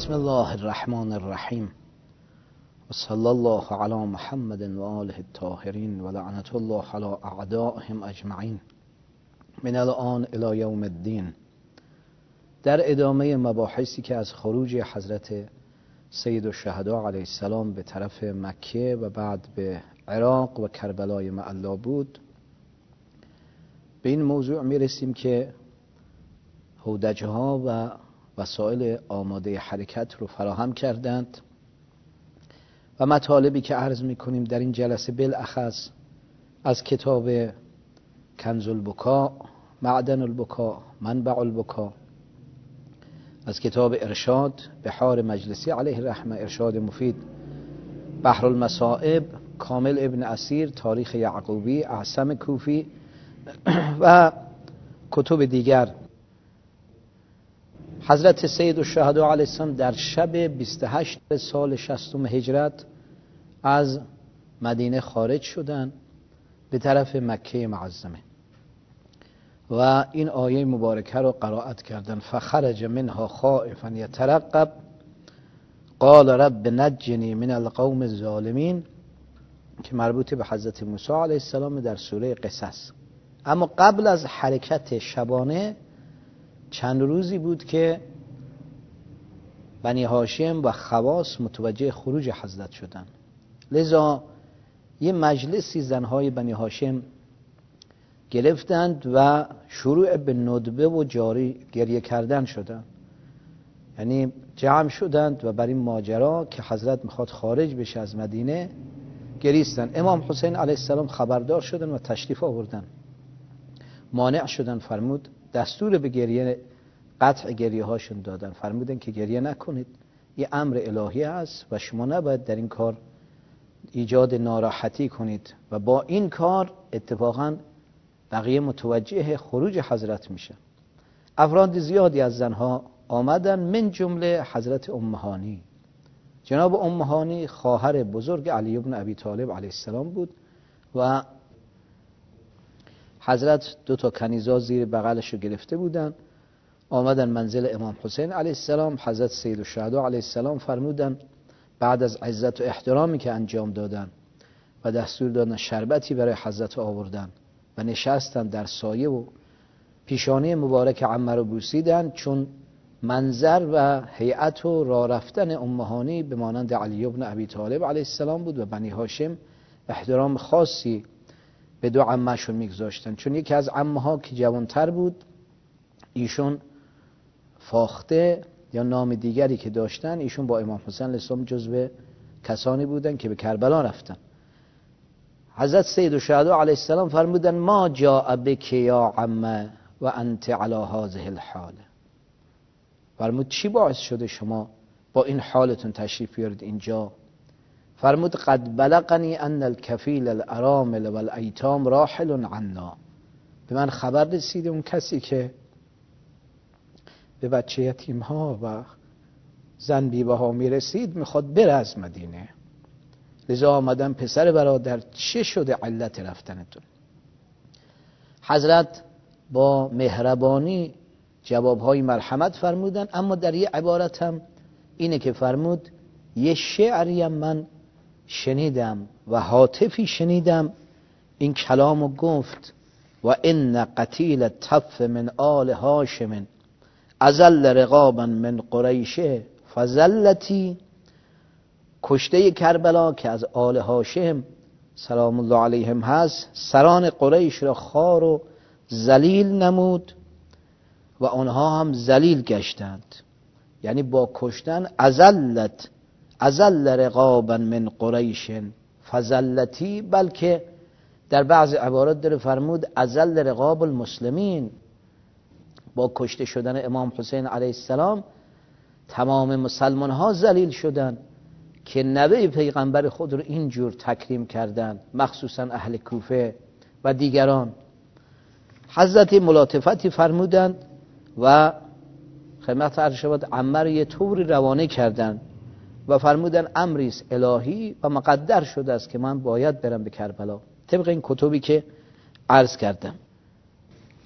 بسم الله الرحمن الرحیم و صلی الله علی محمد و آله الطاهرین و لعنت الله علی اعدائهم اجمعین من الان الی یوم الدین. در ادامه مباحثی که از خروج حضرت سید الشهدا علیه السلام به طرف مکه و بعد به عراق و کربلای معلا بود، به این موضوع میرسیم که هودج‌ها و وسایل آماده حرکت رو فراهم کردند و مطالبی که عرض میکنیم در این جلسه بالاخص از کتاب کنز البکا، معدن البکا، منبع البکا، از کتاب ارشاد بحار مجلسی علیه الرحمه، ارشاد مفید، بحر المصائب، کامل ابن اسیر، تاریخ یعقوبی، اعصم کوفی و کتب دیگر، حضرت سید الشهدا علیه السلام در شب 28 سال 60 هجرت از مدینه خارج شدند به طرف مکه معظمه و این آیه مبارکه رو قرائت کردند. فخرج منها خائفا یترقب قال رب نجنی من القوم الظالمین، که مربوط به حضرت موسی علیه السلام در سوره قصص. اما قبل از حرکت شبانه چند روزی بود که بنی هاشم و خواص متوجه خروج حضرت شدند. لذا یه مجلسی زنهای بنی هاشم گرفتند و شروع به ندبه و جاری گریه کردن شدند، یعنی جمع شدند و بر این ماجرا که حضرت میخواد خارج بشه از مدینه گریستند. امام حسین علیه السلام خبردار شدند و تشریف آوردند، مانع شدند، فرمود دستور به گریه، قطع گریه هاشون دادن، فرمودن که گریه نکنید، یه امر الهی است و شما نباید در این کار ایجاد ناراحتی کنید و با این کار اتفاقا بقیه متوجه خروج حضرت میشه. افراد زیادی از زنها آمدن، من جمله حضرت ام هانی. جناب ام هانی خواهر بزرگ علی بن ابی طالب علیه السلام بود و حضرت 2 کنیزا زیر بغلش رو گرفته بودن، آمدن منزل امام حسین علیه السلام. حضرت سید الشهدا علیه السلام فرمودن بعد از عزت و احترامی که انجام دادن و دستور دادن شربتی برای حضرت آوردن و نشستن در سایه و پیشانی مبارک عمه رو بوسیدن، چون منظر و هیئت و راه رفتن ام هانی به مانند علی بن ابی طالب علیه السلام بود و بنی هاشم احترام خاصی به 2 عمه‌شون میگذاشتن، چون یکی از عمه‌ها که جوانتر بود، ایشون فاخته یا نام دیگری که داشتن، ایشون با امام حسین علیه السلام جزو کسانی بودن که به کربلا رفتن. حضرت سید الشهدا علیه السلام فرمودن ما جاء بک یا عمه و انت علی هذه الحال، فرمود چی باعث شده شما با این حالتون تشریف بیارید اینجا؟ فرمود قد بلغنی ان الکفیل الارامل والایتام راحل عنا، به من خبر رسیده اون کسی که به بچه یتیم ها و زن بیوه ها میرسید میخواد بره از مدینه. لذا آمدن پسر برادر چه شده علت رفتنتون؟ حضرت با مهربانی جوابهای مرحمت فرمودن، اما در یه عبارت هم اینه که فرمود یه شعریم من شنیدم و هاتفی شنیدم این کلامو گفت و ان قتیل تف من آل هاشم ازل رقابا من قریشه فزلتی، کشته کربلا که از آل هاشم سلام الله علیهم هست، سران قریش را خوار و ذلیل نمود و آنها هم ذلیل گشتند، یعنی با کشتن ازل رقابا من قریش فزلتی، بلکه در بعض عبارات داره فرمود ازل رقاب المسلمین، با کشته شدن امام حسین علیه السلام تمام مسلمان ها ذلیل شدن که نوه پیغمبر خود رو اینجور تکریم کردن، مخصوصا اهل کوفه و دیگران. حضرت ملاطفتی فرمودند و خدمت عرض شود عمه رو یه طوری روانه کردند و فرمودند امری است الهی و مقدر شده است که من باید برم به کربلا، طبق این کتبی که عرض کردم.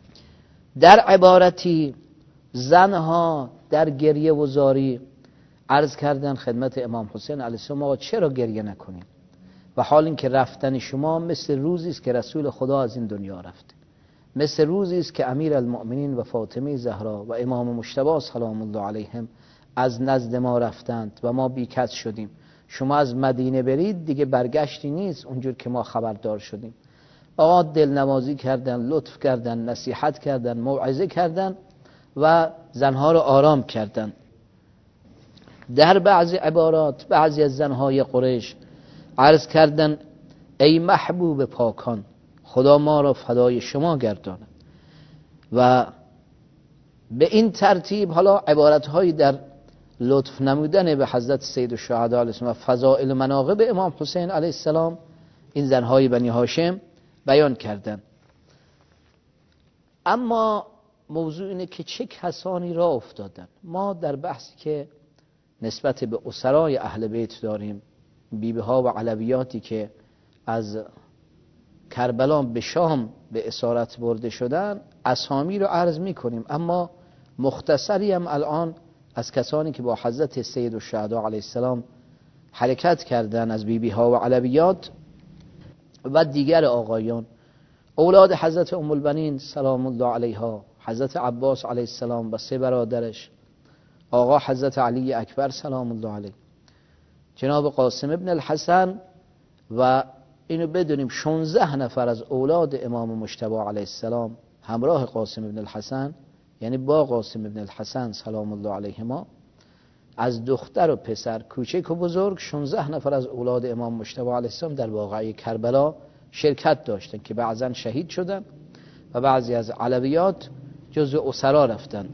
در عبارتی زنها در گریه و زاری عرض کردن خدمت امام حسین علیه السلام آقا چرا گریه نکنیم و حال این که رفتن شما مثل روزی است که رسول خدا از این دنیا رفته، مثل روزی است که امیر المؤمنین و فاطمه زهرا و امام مجتبی سلام الله علیهم از نزد ما رفتند و ما بیکس شدیم. شما از مدینه برید دیگه برگشتی نیست اونجور که ما خبردار شدیم. آقا دلنوازی کردن، لطف کردن، نصیحت کردن، موعظه کردن و زنها رو آرام کردن. در بعضی عبارات بعضی از زنهای قریش عرض کردن ای محبوب پاکان خدا ما را فدای شما گرداند. و به این ترتیب حالا عبارتهایی در لطف نمودن به حضرت سید الشهدا علیه السلام و فضائل مناقب امام حسین علیه السلام این زنهای بنی هاشم بیان کردن. اما موضوع اینه که چه کسانی را افتادن. ما در بحثی که نسبت به اسرای اهل بیت داریم، بیبی ها و علویاتی که از کربلا به شام به اسارت برده شدن، اسامی رو عرض می کنیم، اما مختصری هم الان از کسانی که با حضرت سید الشهدا علیه السلام حرکت کردن از بیبی ها و علویات و دیگر آقایان، اولاد حضرت ام البنین سلام الله علیها، حضرت عباس علیه السلام و 3 برادرش، آقا حضرت علی اکبر سلام الله علیه، جناب قاسم ابن الحسن و اینو بدونیم 16 نفر از اولاد امام مجتبی علیه السلام همراه قاسم ابن الحسن، یعنی با قاسم ابن الحسن سلام الله علیهما، از دختر و پسر کوچک و بزرگ 16 نفر از اولاد امام مجتبی علیه السلام در واقعه کربلا شرکت داشتن که بعضا شهید شدن و بعضی از علویات جزو اسرا رفتن.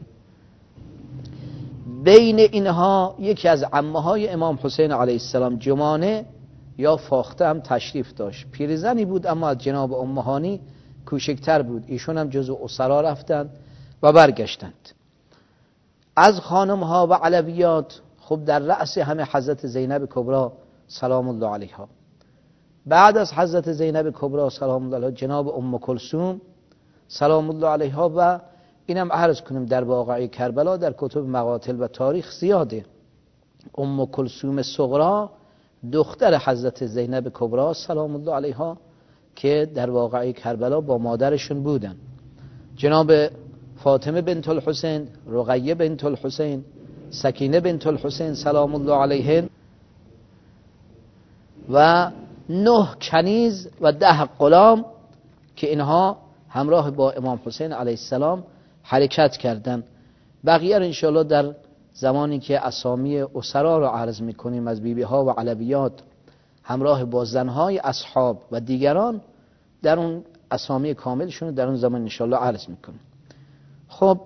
بین اینها یکی از عمه های امام حسین علیه السلام جمانه یا فاخته هم تشریف داشت. پیرزنی بود اما از جناب امهانی کوچکتر بود. ایشون هم جزو اسرا رفتند و برگشتند. از خانم ها و علویات خب در رأس همه حضرت زینب کبرا سلام الله علیها. بعد از حضرت زینب کبرا سلام الله علیها جناب ام کلثوم سلام الله علیها. و اینم عرض کنیم در واقعه کربلا در کتب مقاتل و تاریخ زیاده. ام کلثوم صغرا دختر حضرت زینب کبرا سلام الله علیها که در واقعه کربلا با مادرشون بودن. جناب فاطمه بنت الحسین، رقیه بنت الحسین، سکینه بنت الحسین سلام الله علیهن و 9 کنیز و 10 غلام که اینها همراه با امام حسین علیه السلام حرکت کردند. بقیه رو انشاءالله در زمانی که اسامی اسرا رو عرض میکنیم از بیبی ها و علویات همراه با زنهای اصحاب و دیگران در اون اسامی کاملشون در اون زمان انشاءالله عرض میکنیم. خب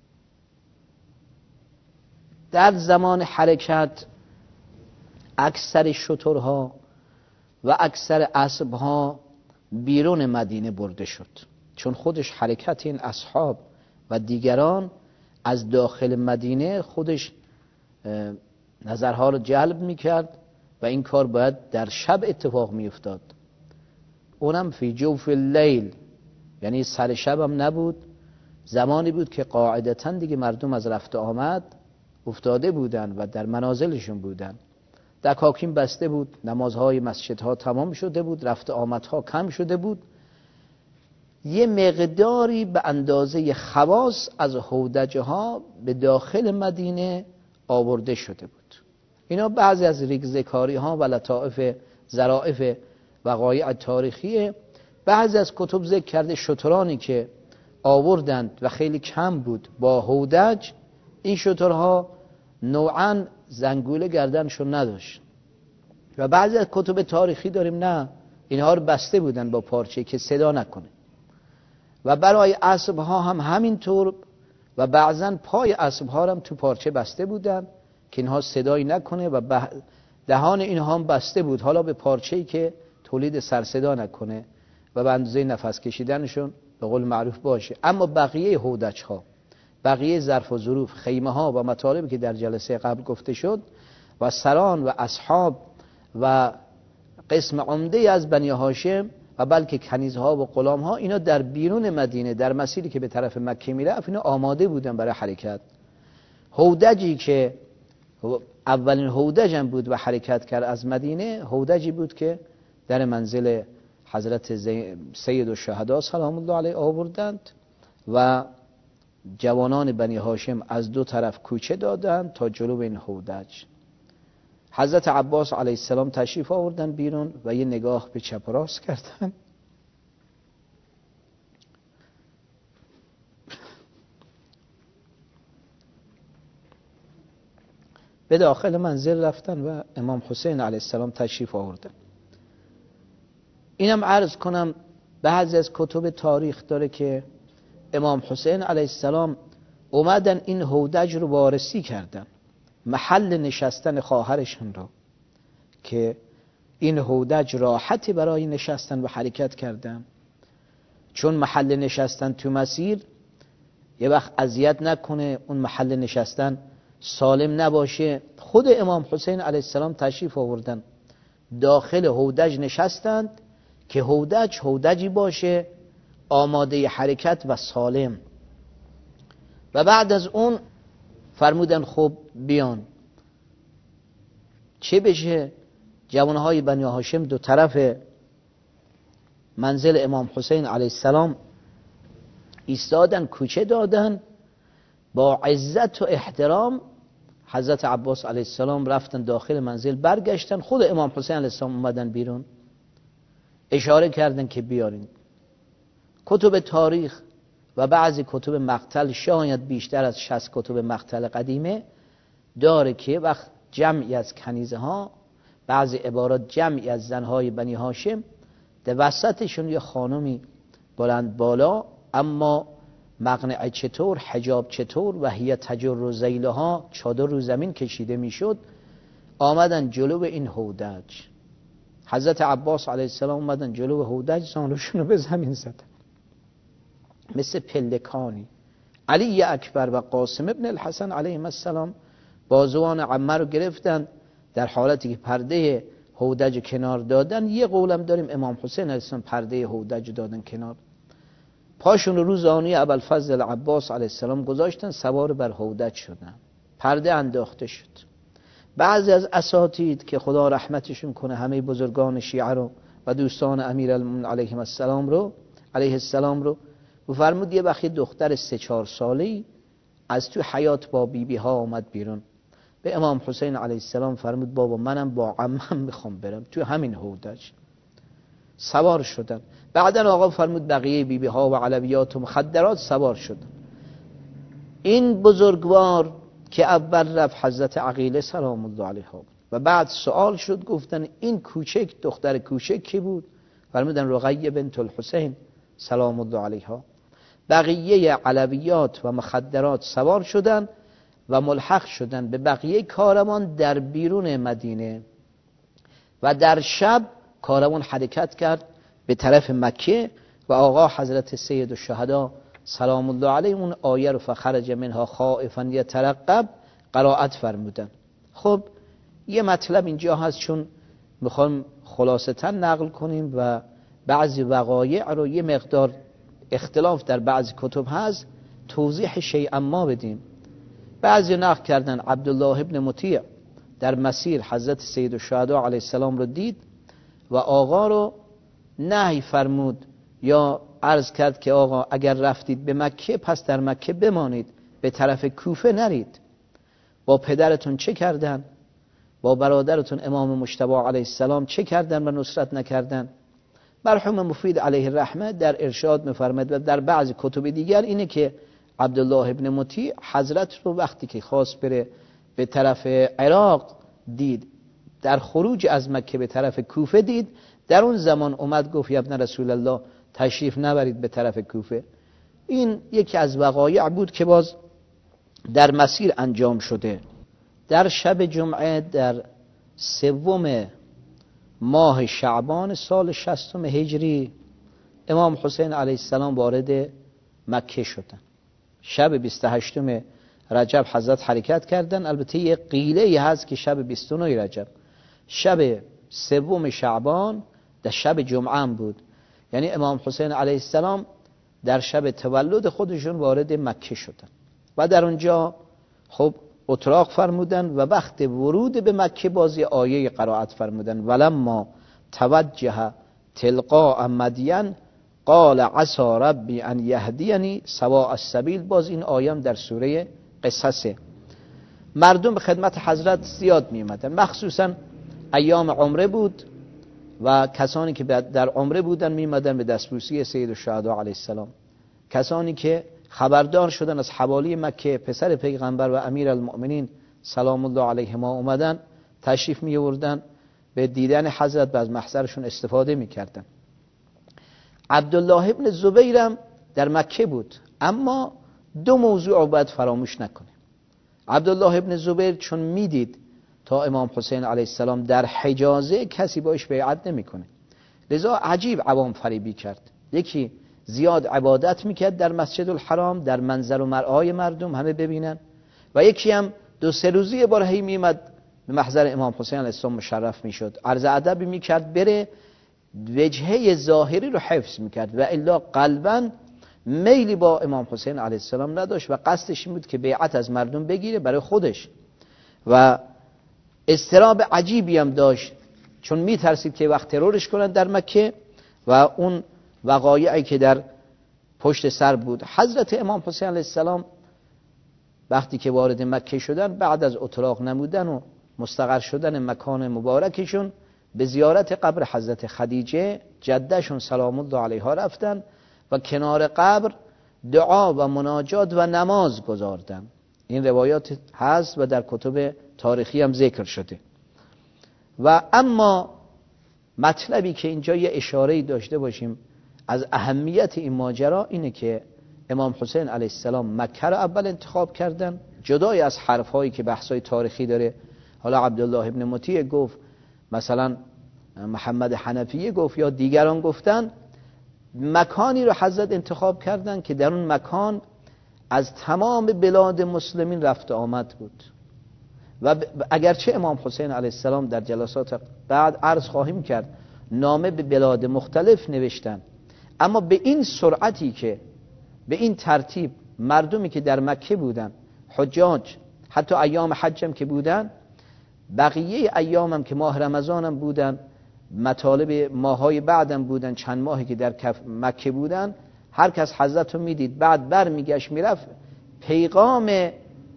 در زمان حرکت اکثر شترها و اکثر اسبها بیرون مدینه برده شد، چون خودش حرکت این اصحاب و دیگران از داخل مدینه خودش نظرها رو جلب میکرد و این کار باید در شب اتفاق میافتاد، اونم فی جوف اللیل، یعنی سر شب هم نبود، زمانی بود که قاعدتاً دیگه مردم از رفت آمد افتاده بودن و در منازلشون بودن، دکاکین بسته بود، نمازهای مسجدها تمام شده بود، رفت آمدها کم شده بود، یه مقداری به اندازه خواص از هودجه ها به داخل مدینه آورده شده بود. اینا بعضی از ریگزکاری ها و لطائف ظرائف وقایع تاریخیه. بعضی از کتب ذکر کرده شترانی که آوردند و خیلی کم بود با هودج، این شترها نوعاً زنگوله گردنشون نداشت و بعضی از کتب تاریخی داریم نه، اینها رو بسته بودن با پارچه که صدا نکنه و برای اسبها هم همینطور و بعضاً پای اسبها هم تو پارچه بسته بودن که اینها صدایی نکنه و دهان اینها هم بسته بود، حالا به پارچه‌ای که تولید سر صدا نکنه و به اندازه نفس کشیدنشون به قول معروف باشه. اما بقیه هودج‌ها، بقیه ظرف و ظروف، خیمه ها و مطالبی که در جلسه قبل گفته شد و سران و اصحاب و قسم عمده از بنی هاشم و بلکه کنیزها و غلامها، اینا در بیرون مدینه در مسیری که به طرف مکه میرفت اینا آماده بودن برای حرکت. هودجی که اولین هودج هم بود و حرکت کرد از مدینه. هودجی بود که در منزل حضرت سید الشهدا سلام الله علیه آوردند و جوانان بنی هاشم از دو طرف کوچه دادند تا جلو این هودج. حضرت عباس علیه السلام تشریف آوردن بیرون و یه نگاه به چپ و راست کردن. به داخل منزل رفتن و امام حسین علیه السلام تشریف آوردن. اینم عرض کنم بعضی از کتب تاریخ داره که امام حسین علیه السلام اومدن این هودج رو وارسی کردن، محل نشستن خواهرشون رو، که این هودج راحتی برای نشستن و حرکت کردن، چون محل نشستن تو مسیر یه وقت اذیت نکنه، اون محل نشستن سالم نباشه. خود امام حسین علیه السلام تشریف آوردن داخل هودج نشستند که هودجی باشه آماده حرکت و سالم. و بعد از اون فرمودن خب بیان چه بشه. جوانهای بنی هاشم دو طرف منزل امام حسین علیه السلام ایستادن، کوچه دادن. با عزت و احترام حضرت عباس علیه السلام رفتن داخل منزل، برگشتن. خود امام حسین علیه السلام اومدن بیرون، اشاره کردن که بیارین. کتب تاریخ و بعضی کتب مقتل، شاید بیشتر از 60 کتب مقتل قدیمه داره که وقت جمعی از کنیزه ها، بعضی عبارات جمعی از زنهای بنی هاشم، در وسطشون یه خانمی بلند بالا اما مقنعه چطور، حجاب چطور و هی تجر ذیلها، چادر رو زمین کشیده میشد، آمدن جلو این هودج. حضرت عباس علیه السلام آمدن جلو هودج، زانوشون رو به زمین زدن مثل پلکانی. علی اکبر و قاسم ابن الحسن علیهم السلام بازوان عمه رو گرفتن، در حالتی که پرده هودج کنار دادن. یه قولم داریم امام حسین علیه السلام پرده هودج دادن کنار، پاشون رو زانوی ابوالفضل عباس علیه السلام گذاشتن، سوار بر هودج شدن، پرده انداخته شد. بعضی از اساتید که خدا رحمتشون کنه همه بزرگان شیعه رو و دوستان امیرالمومنین علیهم السلام رو فرمود یه وقتی دختر 3-4 ساله‌ای از تو حیاط با بیبی ها آمد بیرون، به امام حسین علیه السلام فرمود بابا منم با عمم میخوام برم تو همین هودج. سوار شدن. بعدن آقا فرمود بقیه بیبی ها و علویات و مخدرات سوار شدن. این بزرگوار که اول رفت حضرت عقیله سلام الله علیها بود و بعد سوال شد، گفتن این کوچک دختر کوچک کی بود؟ فرمودن رقیه بنت الحسین سلام الله علیها. بقیه علویات و مخدرات سوار شدن و ملحق شدن به بقیه کاروان در بیرون مدینه و در شب کاروان حرکت کرد به طرف مکه و آقا حضرت سید الشهدا سلام الله علیه اون آیه رو فخرج منها خائفا یترقب قرائت فرمودن. خب یه مطلب اینجا هست، چون میخوام خلاصتا نقل کنیم و بعضی وقایع رو یه مقدار اختلاف در بعضی کتب هست توضیح شیئا ما بدیم. بعضی نقل کردن عبدالله ابن مطیع در مسیر حضرت سید الشهدا علیه السلام رو دید و آقا رو نهی فرمود یا عرض کرد که آقا اگر رفتید به مکه پس در مکه بمانید، به طرف کوفه نرید. با پدرتون چه کردن؟ با برادرتون امام مجتبی علیه السلام چه کردن و نصرت نکردن؟ مرحوم مفید علیه الرحمه در ارشاد می‌فرماید و در بعضی کتب دیگر اینه که عبدالله ابن مطیع حضرت رو وقتی که خواست بره به طرف عراق دید، در خروج از مکه به طرف کوفه دید، در اون زمان اومد گفت یا ابن رسول الله تشریف نبرید به طرف کوفه. این یکی از وقایع بود که باز در مسیر انجام شده. در شب جمعه در 3 ماه شعبان سال 60 هجری امام حسین علیه السلام وارد مکه شدن. شب 28 رجب حضرت حرکت کردن. البته یه قیله هست که شب 29 رجب، شب 3 شعبان در شب جمعه هم بود. یعنی امام حسین علیه السلام در شب تولد خودشون وارد مکه شدن و در اونجا خب اطراق فرمودن و وقت ورود به مکه بازی آیه قرائت فرمودن ولما توجه تلقاء مدین قال عسى ربی ان یهدینی سواء السبیل. باز این آیه در سوره قصصه. مردم به خدمت حضرت زیاد می اومدن، مخصوصا ایام عمره بود و کسانی که در عمره بودن می اومدن به دستبوسی سید الشهدا علیه السلام. کسانی که خبردار شدن از حوالی مکه پسر پیغمبر و امیر المؤمنین سلام الله علیهما اومدن، تشریف می آوردن به دیدن حضرت و از محضرشون استفاده می کردن. عبدالله ابن زبیرم در مکه بود، اما دو موضوع باید فراموش نکنه. عبدالله ابن زبیر چون میدید تا امام حسین علیه السلام در حجازه کسی باش بیعت نمیکنه، لذا عجیب عوام فریبی کرد. یکی زیاد عبادت میکرد در مسجد الحرام، در منظر و مرعای مردم همه ببینن، و یکی هم 2-3 روزی بار هی میمد به محضر امام حسین علیه السلام مشرف میشد، عرض ادبی میکرد، بره وجهه ظاهری رو حفظ میکرد و الا قلباً میلی با امام حسین علیه السلام نداشت و قصدش این بود که بیعت از مردم بگیره برای خودش. و اضطراب عجیبی هم داشت چون میترسید که وقت ترورش کنند در مکه و اون وقایعی که در پشت سر بود. حضرت امام حسین علیه السلام وقتی که وارد مکه شدن، بعد از اطراق نمودن و مستقر شدن مکان مبارکشون، به زیارت قبر حضرت خدیجه جدهشون سلام الله علیها رفتن و کنار قبر دعا و مناجات و نماز گذاردن. این روایات هست و در کتب تاریخی هم ذکر شده. و اما مطلبی که اینجا یه اشاره‌ای داشته باشیم از اهمیت این ماجرا اینه که امام حسین علیه السلام مکه رو اول انتخاب کردن، جدای از حرفایی که بحثای تاریخی داره. حالا عبدالله ابن مطیع گفت، مثلا محمد حنفیه گفت، یا دیگران گفتن مکانی رو حضرت انتخاب کردن که در اون مکان از تمام بلاد مسلمین رفت آمد بود. و اگرچه امام حسین علیه السلام در جلسات بعد عرض خواهیم کرد نامه به بلاد مختلف نوشتن، اما به این سرعتی که به این ترتیب مردمی که در مکه بودن، حجاج، حتی ایام حجم که بودن، بقیه ایامم که ماه رمضانم بودن، مطالب ماهای بعدم بودن، چند ماهی که در مکه بودن، هر کس حضرت رو میدید بعد بر میگشت میرفت پیغام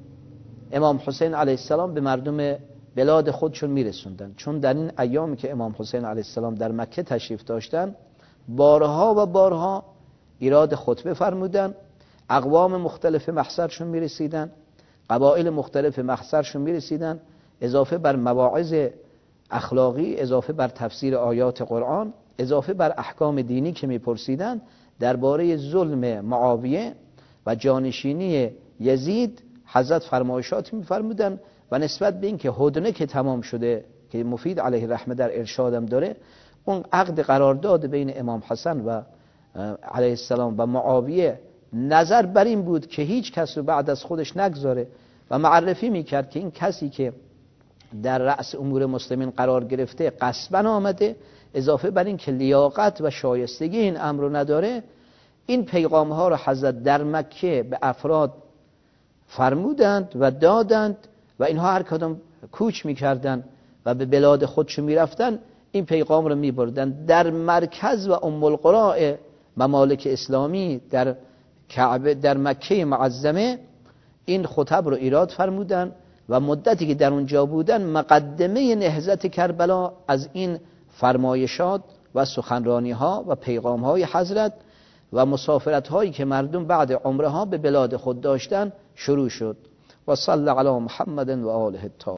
امام حسین علیه السلام به مردم بلاد خودشون میرسوندن. چون در این ایامی که امام حسین علیه السلام در مکه تشریف داشتن، بارها و بارها ایراد خطبه فرمودن، اقوام مختلف محضرشون میرسیدن، قبایل مختلف محضرشون میرسیدن، اضافه بر مواعظ اخلاقی، اضافه بر تفسیر آیات قرآن، اضافه بر احکام دینی که میپرسیدن درباره ظلم معاویه و جانشینی یزید. حضرت فرمایشات میفرمودن و نسبت به این که هدنه که تمام شده، که مفید علیه رحمه در ارشادم داره، اون عقد قرارداد بین امام حسن و علیه السلام و معاویه نظر بر این بود که هیچ کس رو بعد از خودش نگذاره و معرفی میکرد که این کسی که در رأس امور مسلمین قرار گرفته غصباً آمده، اضافه بر این که لیاقت و شایستگی این امر رو نداره. این پیغام ها رو حضرت در مکه به افراد فرمودند و دادند و اینها هر کدام کوچ میکردند و به بلاد خودشون میرفتن، این پیغام رو میبردن. در مرکز و ام القرى ممالک اسلامی در کعبه، در مکه معظمه، این خطب رو ایراد فرمودن و مدتی که در اونجا بودن مقدمه نهضت کربلا از این فرمایشات و سخنرانی ها و پیغام های حضرت و مسافرت هایی که مردم بعد عمره ها به بلاد خود داشتن شروع شد. و صلی علی محمد و آله الطاهرین.